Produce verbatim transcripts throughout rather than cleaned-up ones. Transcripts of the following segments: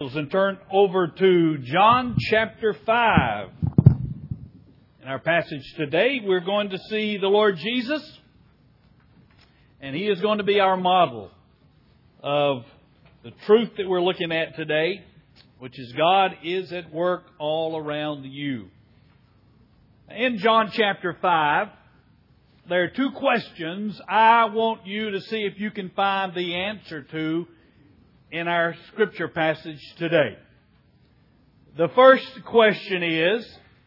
And turn over to John chapter five. In our passage today, we're going to see the Lord Jesus, and He is going to be our model of the truth that we're looking at today, which is God is at work all around you. In John chapter five, there are two questions I want you to see if you can find the answer to in our scripture passage today. The first question is,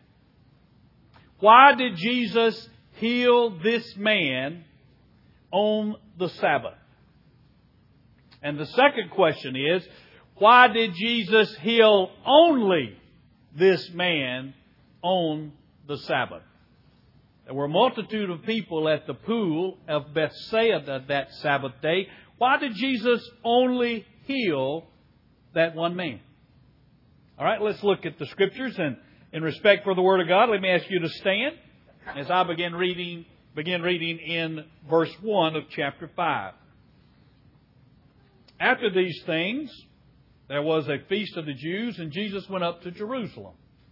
why did Jesus heal this man on the Sabbath? And the second question is, why did Jesus heal only this man on the Sabbath? There were a multitude of people at the pool of Bethsaida that Sabbath day. Why did Jesus only heal that one man? All right, let's look at the Scriptures, and in respect for the Word of God, let me ask you to stand as I begin reading, begin reading in verse one of chapter five. After these things, there was a feast of the Jews, and Jesus went up to Jerusalem.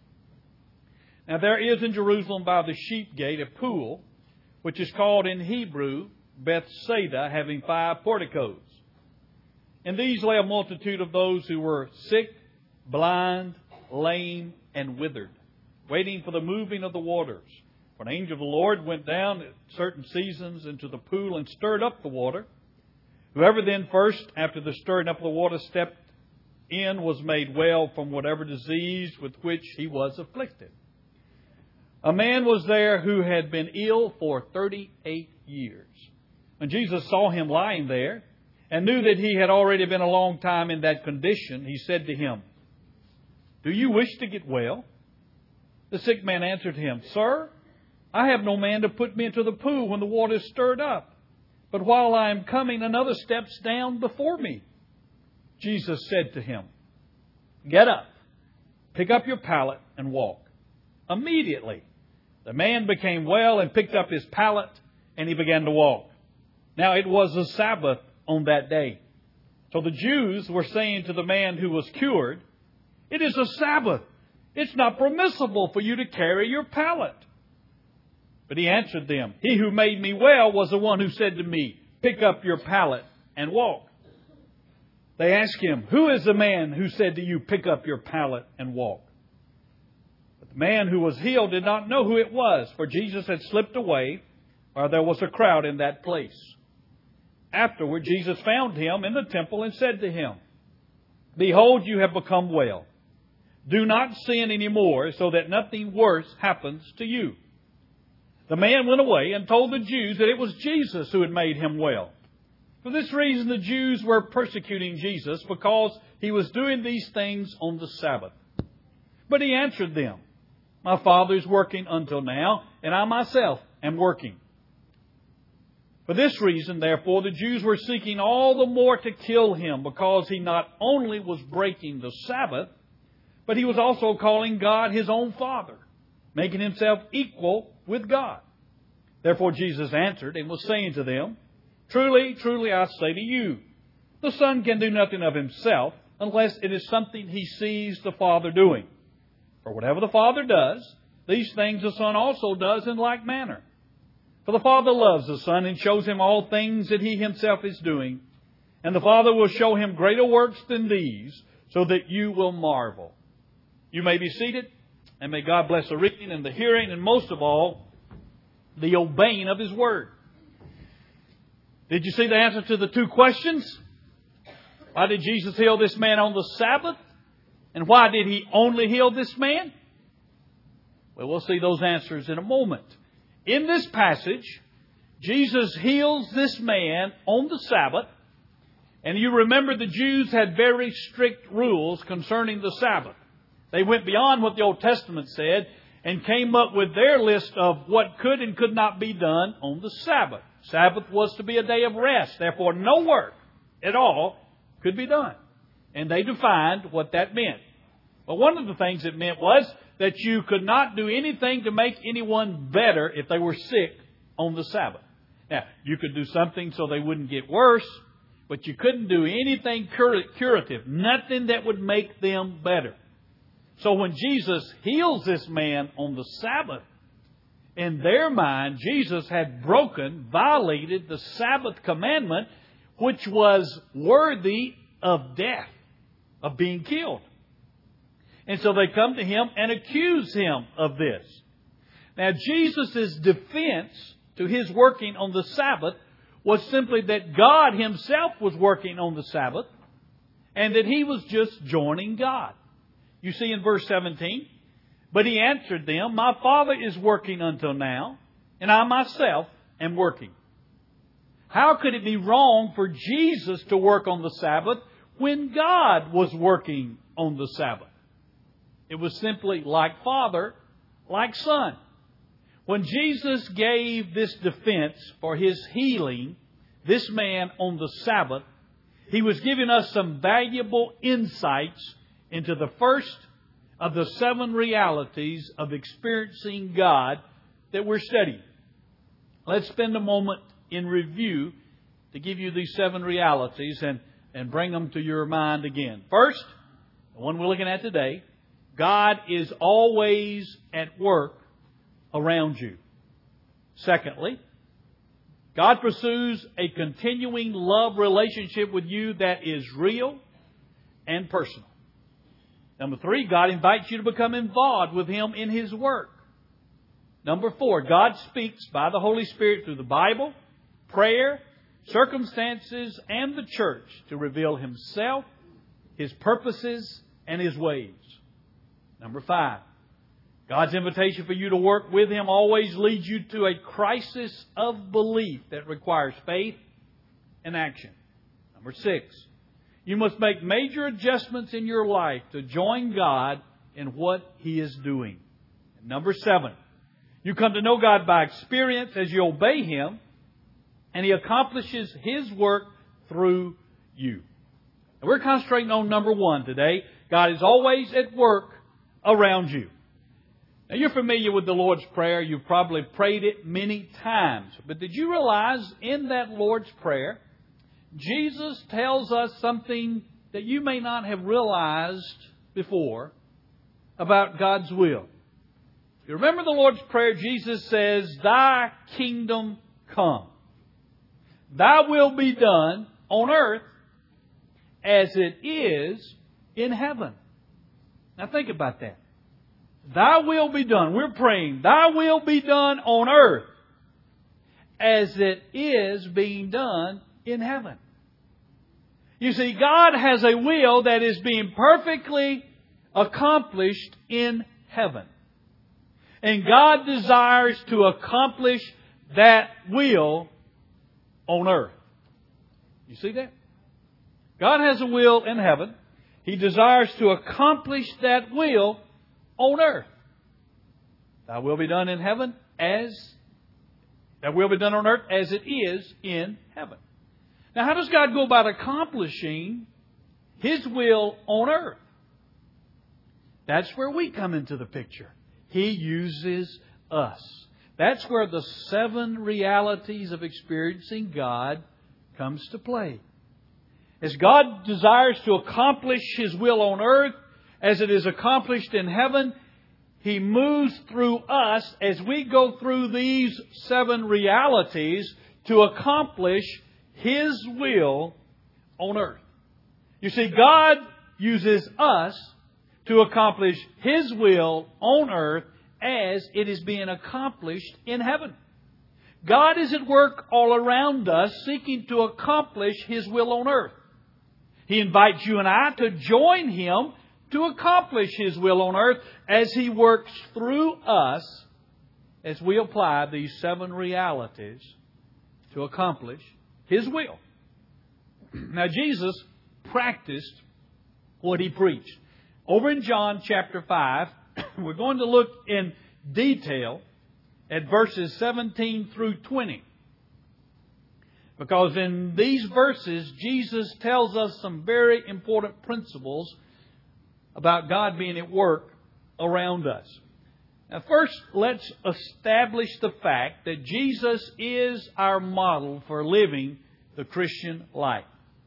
Now there is in Jerusalem by the sheep gate a pool, which is called in Hebrew Bethsaida, having five porticos. In these lay a multitude of those who were sick, blind, lame, and withered, waiting for the moving of the waters. For an angel of the Lord went down at certain seasons into the pool and stirred up the water. Whoever then first, after the stirring up of the water, stepped in was made well from whatever disease with which he was afflicted. A man was there who had been ill for thirty-eight years. When Jesus saw him lying there, and knew that he had already been a long time in that condition, He said to him, "Do you wish to get well?" The sick man answered Him, "Sir, I have no man to put me into the pool when the water is stirred up. But while I am coming, another steps down before me." Jesus said to him, "Get up, pick up your pallet and walk." Immediately, the man became well and picked up his pallet, and he began to walk. Now it was the Sabbath on that day. So the Jews were saying to the man who was cured, "It is a Sabbath. It's not permissible for you to carry your pallet." But He answered them, "He who made me well was the one who said to me, 'Pick up your pallet and walk.'" They asked Him, "Who is the man who said to you, 'Pick up your pallet and walk'?" But the man who was healed did not know who it was, for Jesus had slipped away, while there was a crowd in that place. Afterward, Jesus found him in the temple and said to him, "Behold, you have become well. Do not sin any more, so that nothing worse happens to you." The man went away and told the Jews that it was Jesus who had made him well. For this reason, the Jews were persecuting Jesus, because He was doing these things on the Sabbath. But He answered them, "My Father is working until now, and I myself am working." For this reason, therefore, the Jews were seeking all the more to kill Him, because He not only was breaking the Sabbath, but He was also calling God His own Father, making Himself equal with God. Therefore Jesus answered and was saying to them, "Truly, truly, I say to you, the Son can do nothing of Himself, unless it is something He sees the Father doing. For whatever the Father does, these things the Son also does in like manner. For the Father loves the Son and shows Him all things that He Himself is doing. And the Father will show Him greater works than these, so that you will marvel." You may be seated, and may God bless the reading and the hearing, and most of all, the obeying of His Word. Did you see the answer to the two questions? Why did Jesus heal this man on the Sabbath? And why did He only heal this man? Well, we'll see those answers in a moment. In this passage, Jesus heals this man on the Sabbath. And you remember the Jews had very strict rules concerning the Sabbath. They went beyond what the Old Testament said and came up with their list of what could and could not be done on the Sabbath. Sabbath was to be a day of rest. Therefore, no work at all could be done. And they defined what that meant. But one of the things it meant was that you could not do anything to make anyone better if they were sick on the Sabbath. Now, you could do something so they wouldn't get worse, but you couldn't do anything cur- curative, nothing that would make them better. So when Jesus heals this man on the Sabbath, in their mind, Jesus had broken, violated the Sabbath commandment, which was worthy of death, of being killed. And so they come to Him and accuse Him of this. Now, Jesus' defense to His working on the Sabbath was simply that God Himself was working on the Sabbath and that He was just joining God. You see in verse seventeen, but He answered them, my Father is working until now, and I myself am working. How could it be wrong for Jesus to work on the Sabbath when God was working on the Sabbath? It was simply like Father, like Son. When Jesus gave this defense for His healing this man on the Sabbath, He was giving us some valuable insights into the first of the seven realities of experiencing God that we're studying. Let's spend a moment in review to give you these seven realities and, and bring them to your mind again. First, the one we're looking at today, God is always at work around you. Secondly, God pursues a continuing love relationship with you that is real and personal. Number three, God invites you to become involved with Him in His work. Number four, God speaks by the Holy Spirit through the Bible, prayer, circumstances, and the church to reveal Himself, His purposes, and His ways. Number five, God's invitation for you to work with Him always leads you to a crisis of belief that requires faith and action. Number six, you must make major adjustments in your life to join God in what He is doing. And number seven, you come to know God by experience as you obey Him, and He accomplishes His work through you. And we're concentrating on number one today. God is always at work around you. Now, you're familiar with the Lord's Prayer. You've probably prayed it many times. But did you realize in that Lord's Prayer, Jesus tells us something that you may not have realized before about God's will? You remember the Lord's Prayer, Jesus says, Thy kingdom come. Thy will be done on earth as it is in heaven. Now think about that. Thy will be done. We're praying, Thy will be done on earth as it is being done in heaven. You see, God has a will that is being perfectly accomplished in heaven. And God desires to accomplish that will on earth. You see that? God has a will in heaven. He desires to accomplish that will on earth. Thy will be done in heaven as that will be done on earth as it is in heaven. Now, how does God go about accomplishing His will on earth? That's where we come into the picture. He uses us. That's where the seven realities of experiencing God comes to play. As God desires to accomplish His will on earth as it is accomplished in heaven, He moves through us as we go through these seven realities to accomplish His will on earth. You see, God uses us to accomplish His will on earth as it is being accomplished in heaven. God is at work all around us seeking to accomplish His will on earth. He invites you and I to join Him to accomplish His will on earth as He works through us as we apply these seven realities to accomplish His will. Now, Jesus practiced what He preached. Over in John chapter five, we're going to look in detail at verses seventeen through twenty. Because in these verses, Jesus tells us some very important principles about God being at work around us. Now, first, let's establish the fact that Jesus is our model for living the Christian life.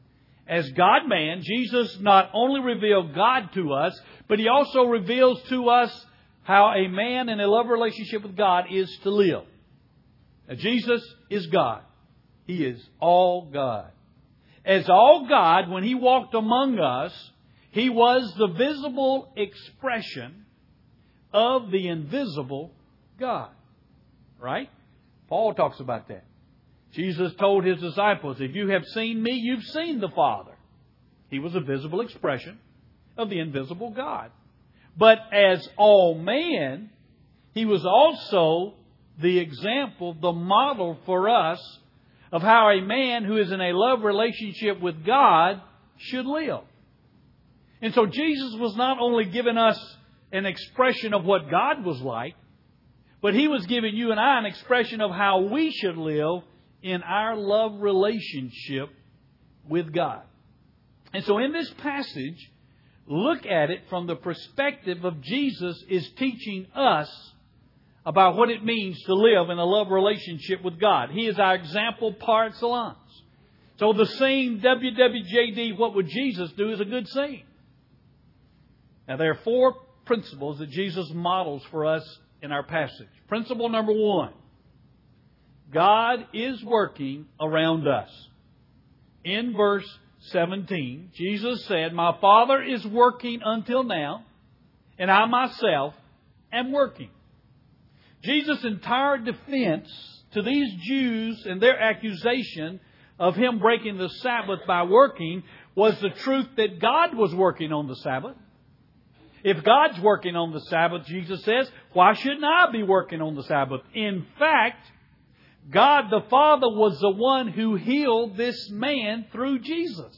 as God-man, Jesus not only revealed God to us, but He also reveals to us how a man in a love relationship with God is to live. Now, Jesus is God. He is all God. As all God, when He walked among us, He was the visible expression of the invisible God. Right? Paul talks about that. Jesus told His disciples, if you have seen me, you've seen the Father. He was a visible expression of the invisible God. But as all man, He was also the example, the model for us of how a man who is in a love relationship with God should live. And so Jesus was not only giving us an expression of what God was like, but He was giving you and I an expression of how we should live in our love relationship with God. And so in this passage, look at it from the perspective of Jesus is teaching us about what it means to live in a love relationship with God. He is our example par excellence. So the scene W W J D, what would Jesus do, is a good scene. Now there are four principles that Jesus models for us in our passage. Principle number one. God is working around us. In verse seventeen, Jesus said, my Father is working until now, and I myself am working. Jesus' entire defense to these Jews and their accusation of Him breaking the Sabbath by working was the truth that God was working on the Sabbath. If God's working on the Sabbath, Jesus says, why shouldn't I be working on the Sabbath? In fact, God the Father was the one who healed this man through Jesus.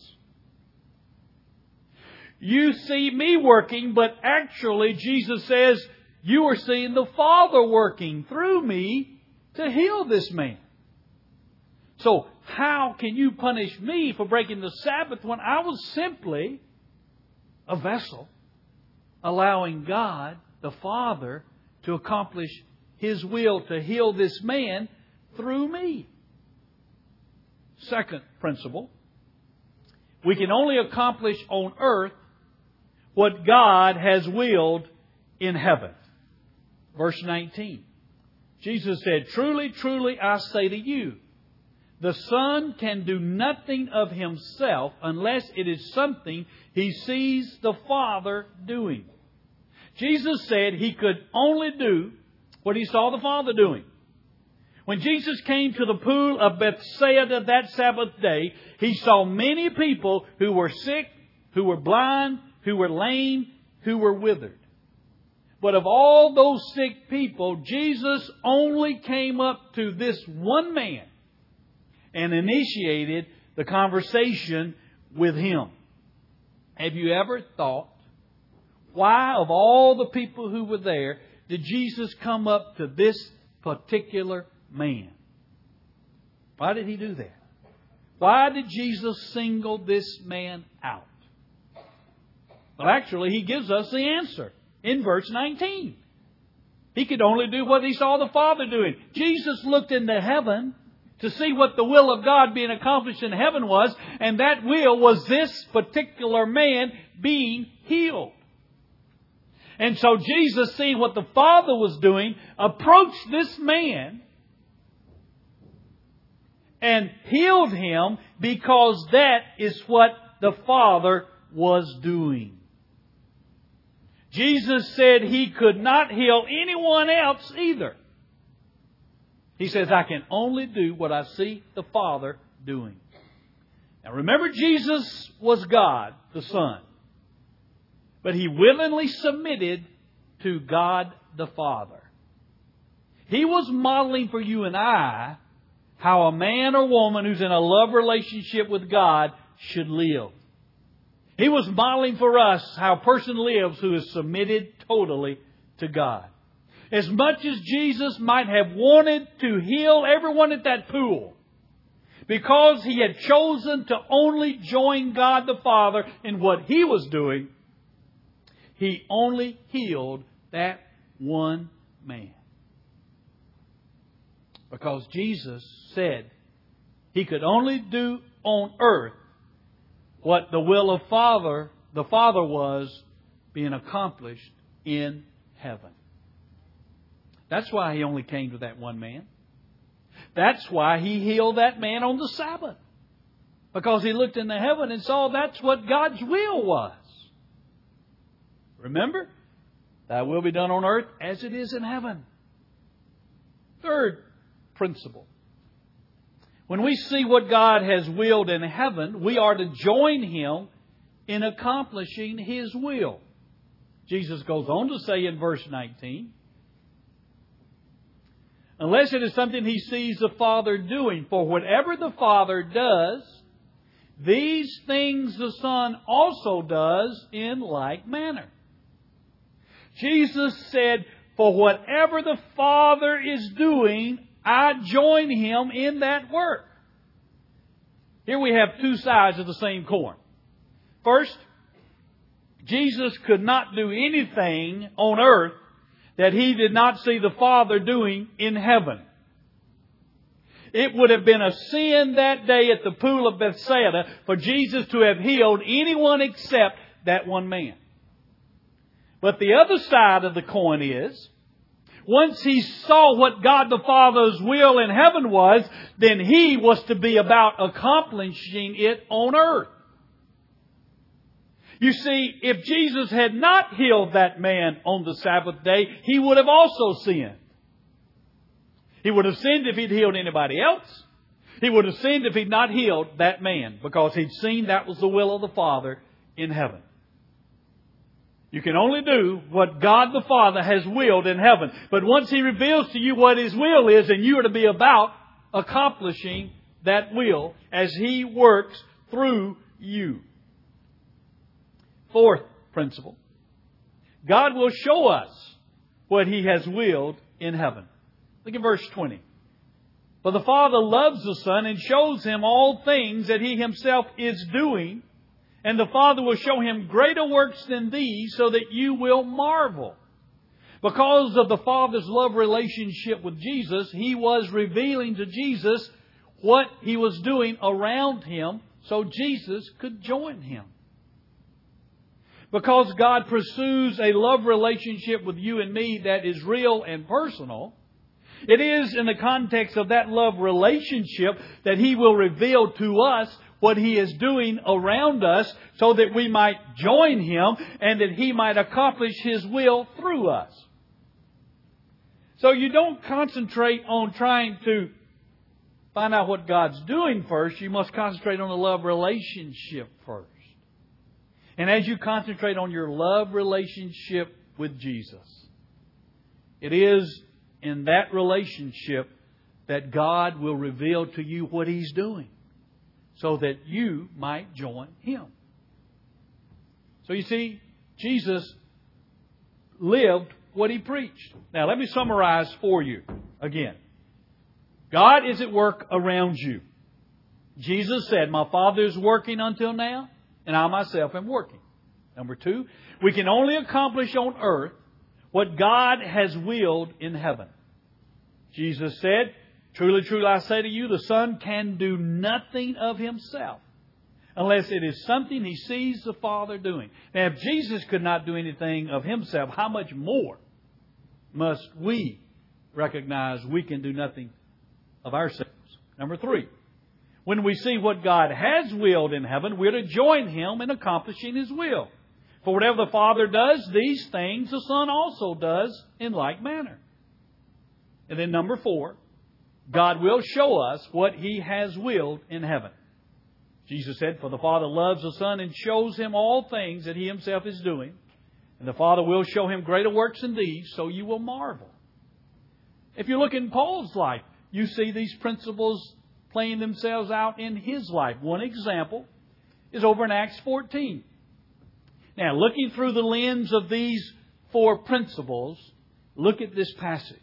You see me working, but actually Jesus says, you are seeing the Father working through me to heal this man. So how can you punish me for breaking the Sabbath when I was simply a vessel allowing God the Father to accomplish His will to heal this man through me? Second principle, we can only accomplish on earth what God has willed in heaven. Verse nineteen. Jesus said, truly, truly, I say to you, the Son can do nothing of Himself unless it is something He sees the Father doing. Jesus said He could only do what He saw the Father doing. When Jesus came to the pool of Bethsaida that Sabbath day, He saw many people who were sick, who were blind, who were lame, who were withered. But of all those sick people, Jesus only came up to this one man and initiated the conversation with him. Have you ever thought, why of all the people who were there did Jesus come up to this particular man? Why did He do that? Why did Jesus single this man out? Well, actually, He gives us the answer in verse nineteen. He could only do what He saw the Father doing. Jesus looked into heaven to see what the will of God being accomplished in heaven was, and that will was this particular man being healed. And so Jesus, seeing what the Father was doing, approached this man and healed him because that is what the Father was doing. Jesus said He could not heal anyone else either. He says, I can only do what I see the Father doing. Now remember, Jesus was God, the Son. But He willingly submitted to God the Father. He was modeling for you and I how a man or woman who's in a love relationship with God should live. He was modeling for us how a person lives who is submitted totally to God. As much as Jesus might have wanted to heal everyone at that pool, because He had chosen to only join God the Father in what He was doing, He only healed that one man. Because Jesus said He could only do on earth what the will of Father, the Father was being accomplished in heaven. That's why He only came to that one man. That's why He healed that man on the Sabbath. Because He looked into heaven and saw that's what God's will was. Remember? Thy will be done on earth as it is in heaven. Third principle. When we see what God has willed in heaven, we are to join Him in accomplishing His will. Jesus goes on to say in verse nineteen, unless it is something He sees the Father doing, for whatever the Father does, these things the Son also does in like manner. Jesus said, for whatever the Father is doing, I join Him in that work. Here we have two sides of the same coin. First, Jesus could not do anything on earth that He did not see the Father doing in heaven. It would have been a sin that day at the pool of Bethsaida for Jesus to have healed anyone except that one man. But the other side of the coin is, once He saw what God the Father's will in heaven was, then He was to be about accomplishing it on earth. You see, if Jesus had not healed that man on the Sabbath day, He would have also sinned. He would have sinned if He'd healed anybody else. He would have sinned if He'd not healed that man, because He'd seen that was the will of the Father in heaven. You can only do what God the Father has willed in heaven. But once He reveals to you what His will is, then you are to be about accomplishing that will as He works through you. Fourth principle. God will show us what He has willed in heaven. Look at verse twenty. For the Father loves the Son and shows Him all things that He Himself is doing. And the Father will show Him greater works than these, so that you will marvel. Because of the Father's love relationship with Jesus, He was revealing to Jesus what He was doing around Him, so Jesus could join Him. Because God pursues a love relationship with you and me that is real and personal, it is in the context of that love relationship that He will reveal to us what He is doing around us, so that we might join Him and that He might accomplish His will through us. So you don't concentrate on trying to find out what God's doing first. You must concentrate on the love relationship first. And as you concentrate on your love relationship with Jesus, it is in that relationship that God will reveal to you what He's doing, so that you might join Him. So you see, Jesus lived what He preached. Now let me summarize for you again. God is at work around you. Jesus said, my Father is working until now, and I myself am working. Number two, we can only accomplish on earth what God has willed in heaven. Jesus said, truly, truly, I say to you, the Son can do nothing of Himself unless it is something He sees the Father doing. Now, if Jesus could not do anything of Himself, how much more must we recognize we can do nothing of ourselves? Number three, when we see what God has willed in heaven, we're to join Him in accomplishing His will. For whatever the Father does, these things the Son also does in like manner. And then number four, God will show us what He has willed in heaven. Jesus said, for the Father loves the Son and shows Him all things that He Himself is doing. And the Father will show Him greater works than these, so you will marvel. If you look in Paul's life, you see these principles playing themselves out in his life. One example is over in Acts fourteen. Now, looking through the lens of these four principles, look at this passage.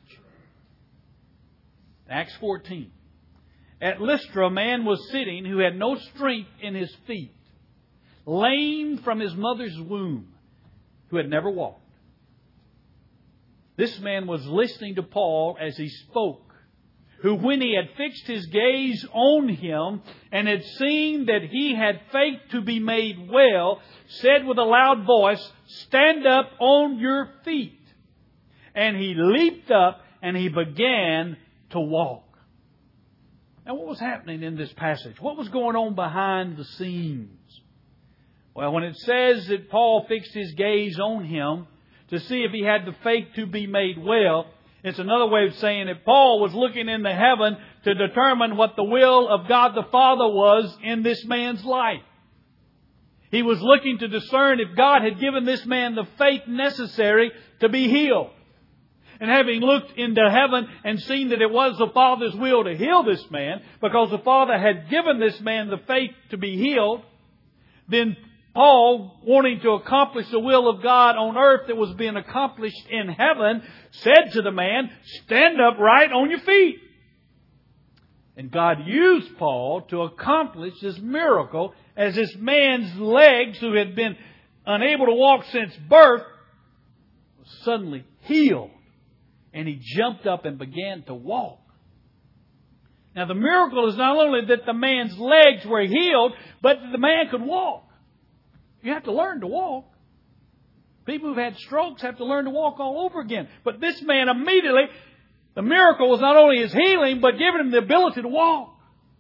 Acts fourteen. At Lystra, a man was sitting who had no strength in his feet, lame from his mother's womb, who had never walked. This man was listening to Paul as he spoke, who when he had fixed his gaze on him and had seen that he had faith to be made well, said with a loud voice, "Stand up on your feet." And he leaped up and he began to walk. Now, what was happening in this passage? What was going on behind the scenes? Well, when it says that Paul fixed his gaze on him to see if he had the faith to be made well, it's another way of saying that Paul was looking into heaven to determine what the will of God the Father was in this man's life. He was looking to discern if God had given this man the faith necessary to be healed. And having looked into heaven and seen that it was the Father's will to heal this man, because the Father had given this man the faith to be healed, then Paul, wanting to accomplish the will of God on earth that was being accomplished in heaven, said to the man, "Stand up right on your feet." And God used Paul to accomplish this miracle as this man's legs, who had been unable to walk since birth, was suddenly healed. And he jumped up and began to walk. Now the miracle is not only that the man's legs were healed, but that the man could walk. You have to learn to walk. People who've had strokes have to learn to walk all over again. But this man immediately, the miracle was not only his healing, but giving him the ability to walk.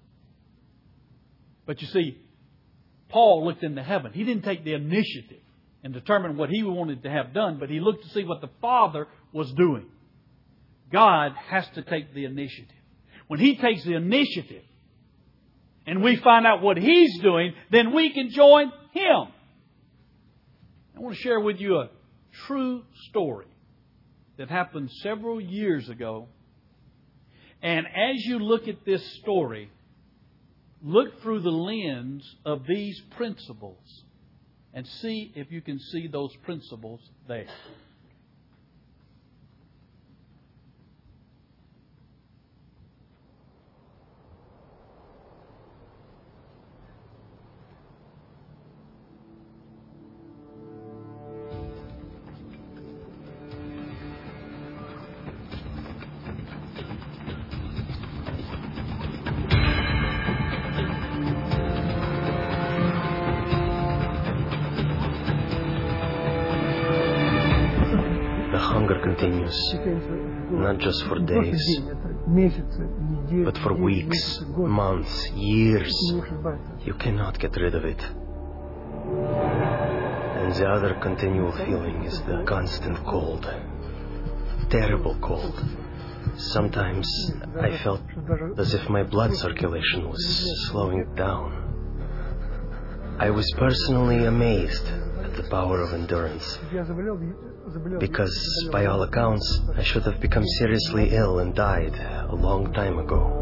But you see, Paul looked into heaven. He didn't take the initiative and determine what he wanted to have done, but he looked to see what the Father was doing. God has to take the initiative. When He takes the initiative and we find out what He's doing, then we can join Him. I want to share with you a true story that happened several years ago. And as you look at this story, look through the lens of these principles and see if you can see those principles there. Not just for days, but for weeks, months, years. You cannot get rid of it. And the other continual feeling is the constant cold. Terrible cold. Sometimes I felt as if my blood circulation was slowing down. I was personally amazed at the power of endurance. Because, by all accounts, I should have become seriously ill and died a long time ago.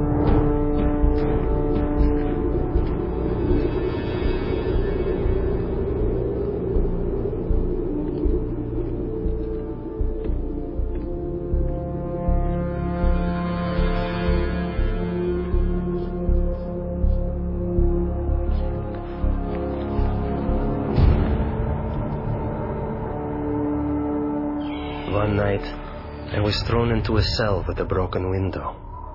One night, I was thrown into a cell with a broken window.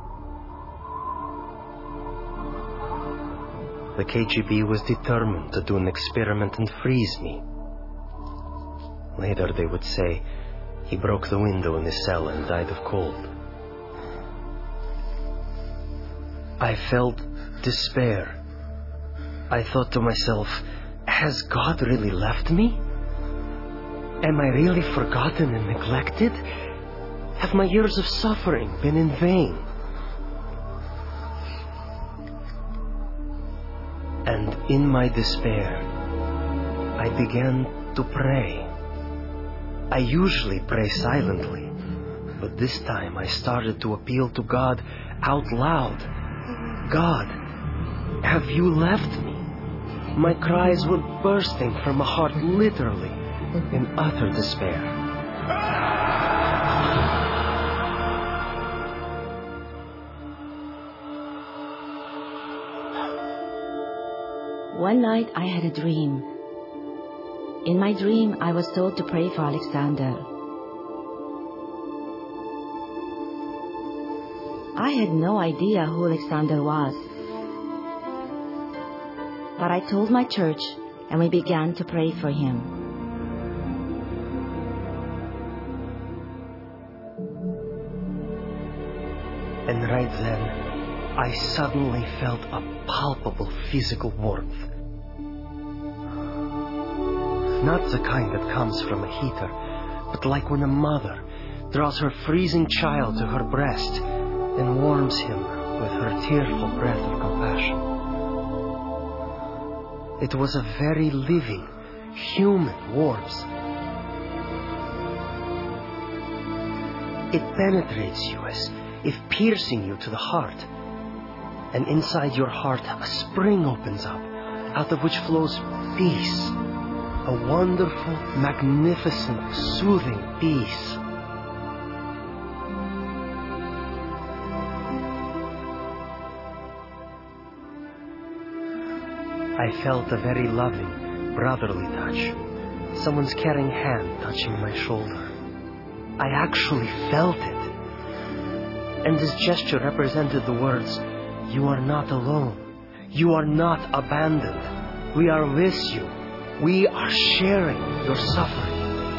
The K G B was determined to do an experiment and freeze me. Later they would say he broke the window in his cell and died of cold. I felt despair. I thought to myself, has God really left me? Am I really forgotten and neglected? Have my years of suffering been in vain? And in my despair, I began to pray. I usually pray silently, but this time I started to appeal to God out loud. God, have you left me? My cries were bursting from a heart literally in utter despair. One night I had a dream. In my dream I was told to pray for Alexander. I had no idea who Alexander was. But I told my church, and we began to pray for him. And right then, I suddenly felt a palpable physical warmth. Not the kind that comes from a heater, but like when a mother draws her freezing child to her breast and warms him with her tearful breath of compassion. It was a very living, human warmth. It penetrates you as if piercing you to the heart. And inside your heart, a spring opens up, out of which flows peace. A wonderful, magnificent, soothing peace. I felt a very loving, brotherly touch. Someone's caring hand touching my shoulder. I actually felt it. And this gesture represented the words, "You are not alone. You are not abandoned. We are with you. We are sharing your suffering."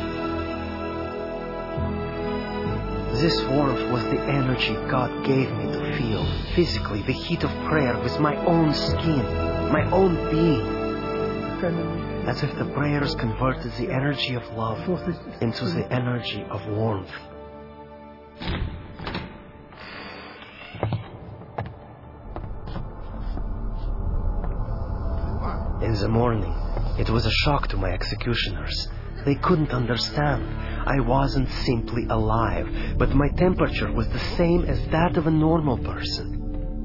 This warmth was the energy God gave me to feel physically the heat of prayer with my own skin, my own being. As if the prayers converted the energy of love into the energy of warmth. In the morning, it was a shock to my executioners. They couldn't understand. I wasn't simply alive, but my temperature was the same as that of a normal person.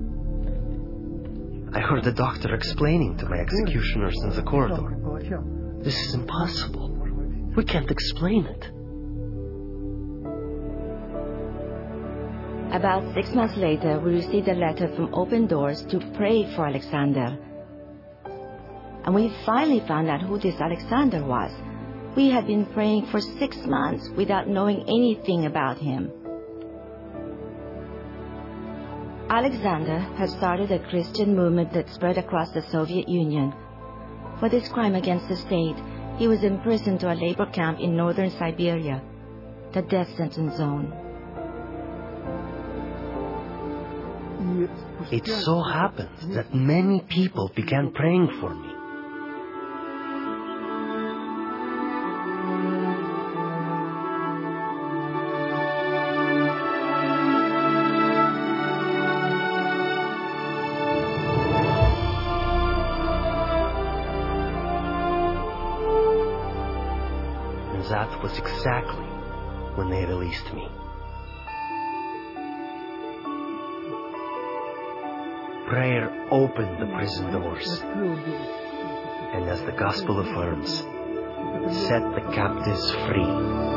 I heard the doctor explaining to my executioners in the corridor, "This is impossible. We can't explain it." About six months later, we received a letter from Open Doors to pray for Alexander. And we finally found out who this Alexander was. We had been praying for six months without knowing anything about him. Alexander had started a Christian movement that spread across the Soviet Union. For this crime against the state, he was imprisoned to a labor camp in northern Siberia, the death sentence zone. It so happened that many people began praying for me. That was exactly when they released me. Prayer opened the prison doors, and as the gospel affirms, set the captives free.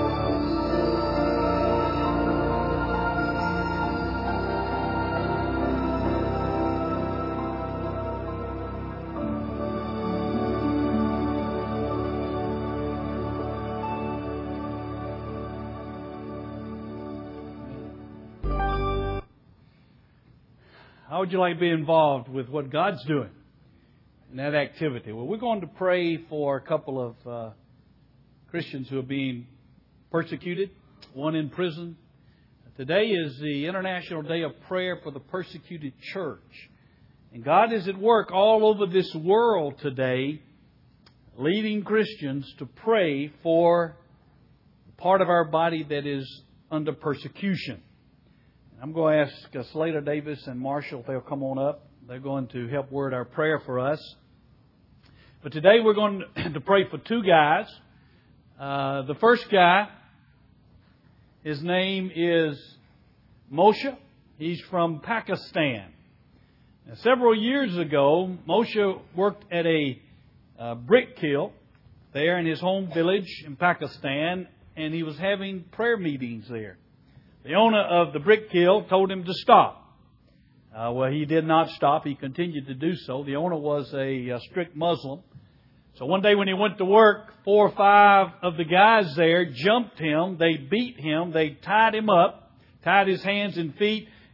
How would you like to be involved with what God's doing in that activity? Well, we're going to pray for a couple of uh, Christians who are being persecuted, one in prison. Today is the International Day of Prayer for the Persecuted Church. And God is at work all over this world today, leading Christians to pray for the part of our body that is under persecution. I'm going to ask uh, Slater Davis and Marshall if they'll come on up. They're going to help word our prayer for us. But today we're going to pray for two guys. Uh, the first guy, his name is Moshe. He's from Pakistan. Now, several years ago, Moshe worked at a uh, brick kiln there in his home village in Pakistan, and he was having prayer meetings there. The owner of the brick kiln told him to stop. Uh, well, he did not stop. He continued to do so. The owner was a, a strict Muslim. So one day when he went to work, four or five of the guys there jumped him. They beat him. They tied him up, tied his hands and feet,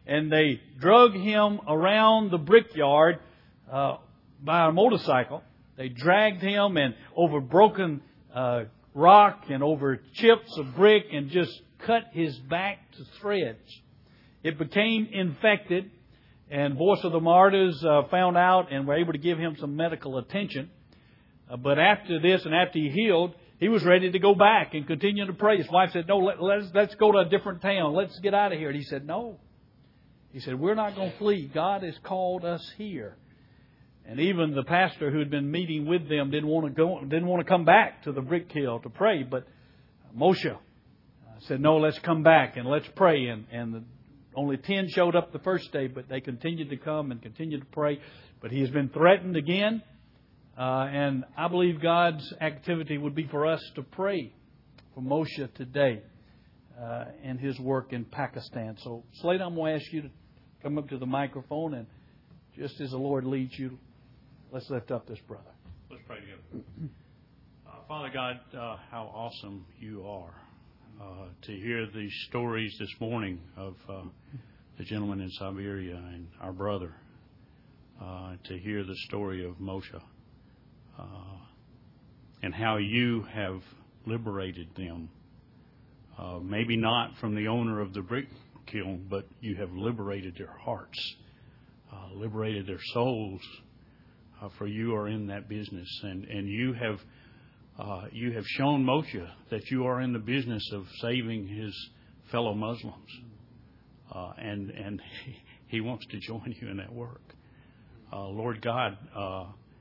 and they drug him around the brickyard uh, by a motorcycle. They dragged him and over broken uh, rock and over chips of brick and just cut his back to shreds. It became infected, and Voice of the Martyrs uh, found out and were able to give him some medical attention. Uh, but after this and after he healed, he was ready to go back and continue to pray. His wife said, no, let, let's, let's go to a different town. Let's get out of here. And he said, no. He said, we're not going to flee. God has called us here. And even the pastor who had been meeting with them didn't want to go, didn't want to come back to the brick hill to pray. But Moshe said, no, let's come back and let's pray. And, and the, only ten showed up the first day, but they continued to come and continued to pray. But he has been threatened again. Uh, and I believe God's activity would be for us to pray for Moshe today uh, and his work in Pakistan. So, Slade, I'm going to ask you to come up to the microphone, and just as the Lord leads you, let's lift up this brother. Let's pray together. Uh, Father God, uh, how awesome you are. Uh, to hear these stories this morning of uh, the gentleman in Siberia and our brother. Uh, to hear the story of Moshe. Uh, and how you have liberated them. Uh, maybe not from the owner of the brick kiln, but you have liberated their hearts, uh, liberated their souls, uh, for you are in that business. And, and you have uh, you have shown Moshe that you are in the business of saving his fellow Muslims. Uh, and and he wants to join you in that work. Uh, Lord God, uh,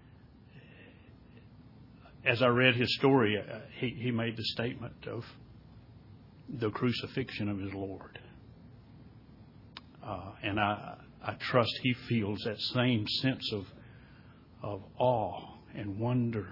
as I read his story, uh, he, he made the statement of the crucifixion of his Lord. Uh, and I, I trust he feels that same sense of, of awe and wonder.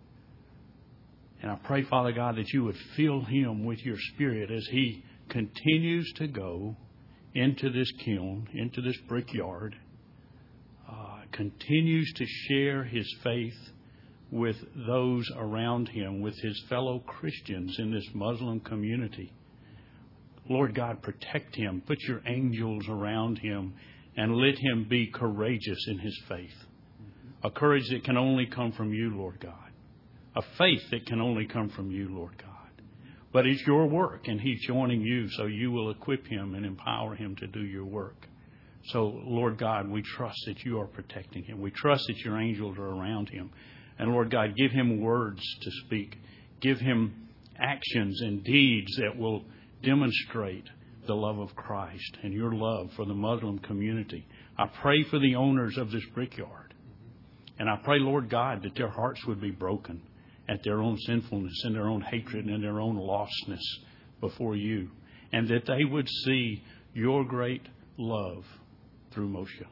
And I pray, Father God, that you would fill him with your Spirit as he continues to go into this kiln, into this brickyard, uh, continues to share his faith with those around him, with his fellow Christians in this Muslim community. Lord God, protect him. Put your angels around him and let him be courageous in his faith. A courage that can only come from you, Lord God. A faith that can only come from you, Lord God. But it's your work, and he's joining you, so you will equip him and empower him to do your work. So, Lord God, we trust that you are protecting him. We trust that your angels are around him. And Lord God, give him words to speak. Give him actions and deeds that will demonstrate the love of Christ and your love for the Muslim community. I pray for the owners of this brickyard. And I pray, Lord God, that their hearts would be broken at their own sinfulness and their own hatred and their own lostness before you. And that they would see your great love through Moshe.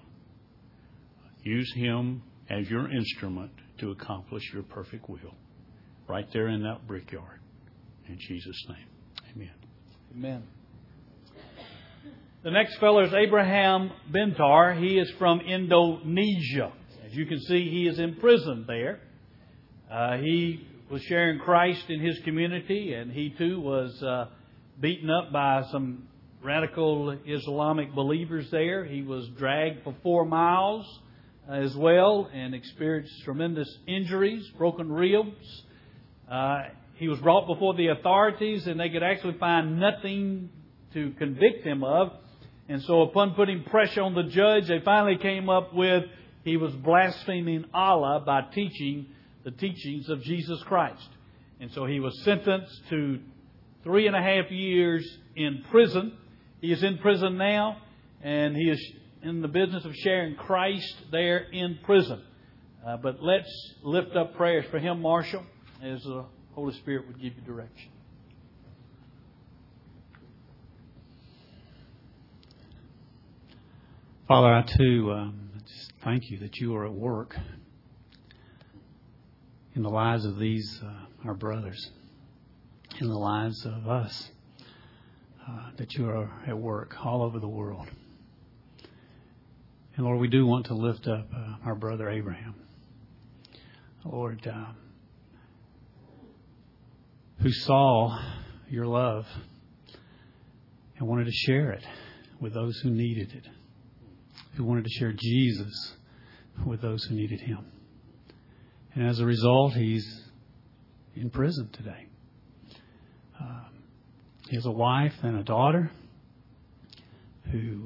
Use him as your instrument to accomplish your perfect will. Right there in that brickyard. In Jesus' name. Amen. Amen. The next fellow is Abraham Bentar. He is from Indonesia. As you can see, he is in prison there. Uh, he was sharing Christ in his community, and he too was uh, beaten up by some radical Islamic believers there. He was dragged for four miles as well and experienced tremendous injuries, broken ribs. Uh, he was brought before the authorities, and they could actually find nothing to convict him of. And so upon putting pressure on the judge, they finally came up with he was blaspheming Allah by teaching the teachings of Jesus Christ. And so he was sentenced to three and a half years in prison. He is in prison now, and he is in the business of sharing Christ there in prison. Uh, but let's lift up prayers for him, Marshall, as the Holy Spirit would give you direction. Father, I too um, just thank you that you are at work in the lives of these, uh, our brothers, in the lives of us, uh, that you are at work all over the world. And Lord, we do want to lift up uh, our brother Abraham, Lord, uh, who saw your love and wanted to share it with those who needed it. who wanted to share Jesus with those who needed Him. And as a result, he's in prison today. Um, he has a wife and a daughter who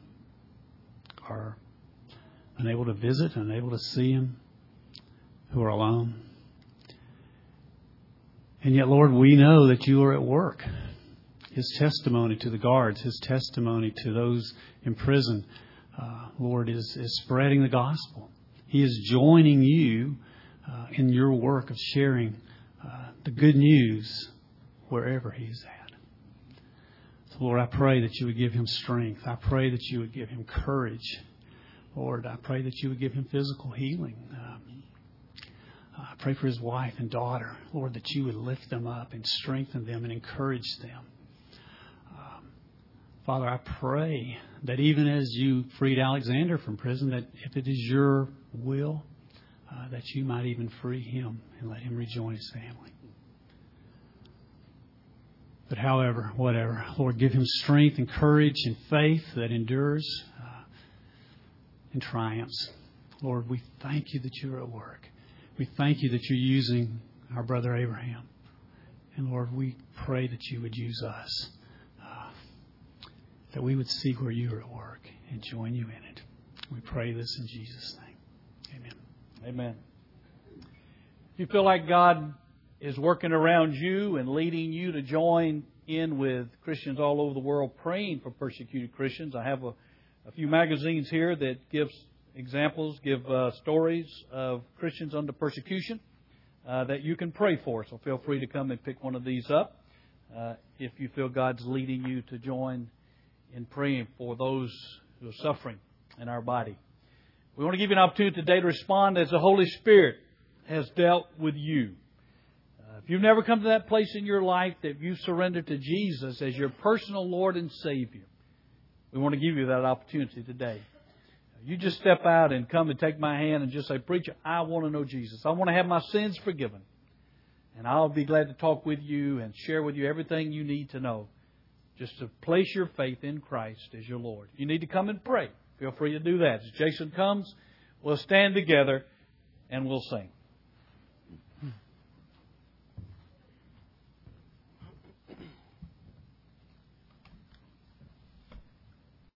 are unable to visit, unable to see him, who are alone. And yet, Lord, we know that you are at work. His testimony to the guards, his testimony to those in prison, uh, Lord, is, is spreading the gospel. He is joining you uh, in your work of sharing uh, the good news wherever he's at. So, Lord, I pray that you would give him strength. I pray that you would give him courage. Lord, I pray that you would give him physical healing. Um, I pray for his wife and daughter, Lord, that you would lift them up and strengthen them and encourage them. Um, Father, I pray that even as you freed Alexander from prison, that if it is your will, uh, that you might even free him and let him rejoin his family. But however, whatever, Lord, give him strength and courage and faith that endures uh, and triumphs. Lord, we thank you that you're at work. We thank you that you're using our brother Abraham. And Lord, we pray that you would use us, uh, that we would see where you are at work and join you in it. We pray this in Jesus' name. Amen. Amen. If you feel like God is working around you and leading you to join in with Christians all over the world praying for persecuted Christians, I have a, a few magazines here that give examples, give uh, stories of Christians under persecution uh, that you can pray for. So feel free to come and pick one of these up uh, if you feel God's leading you to join in praying for those who are suffering in our body. We want to give you an opportunity today to respond as the Holy Spirit has dealt with you. Uh, if you've never come to that place in your life that you've surrendered to Jesus as your personal Lord and Savior, we want to give you that opportunity today. You just step out and come and take my hand and just say, Preacher, I want to know Jesus. I want to have my sins forgiven. And I'll be glad to talk with you and share with you everything you need to know, just to place your faith in Christ as your Lord. You need to come and pray. Feel free to do that. As Jason comes, we'll stand together and we'll sing.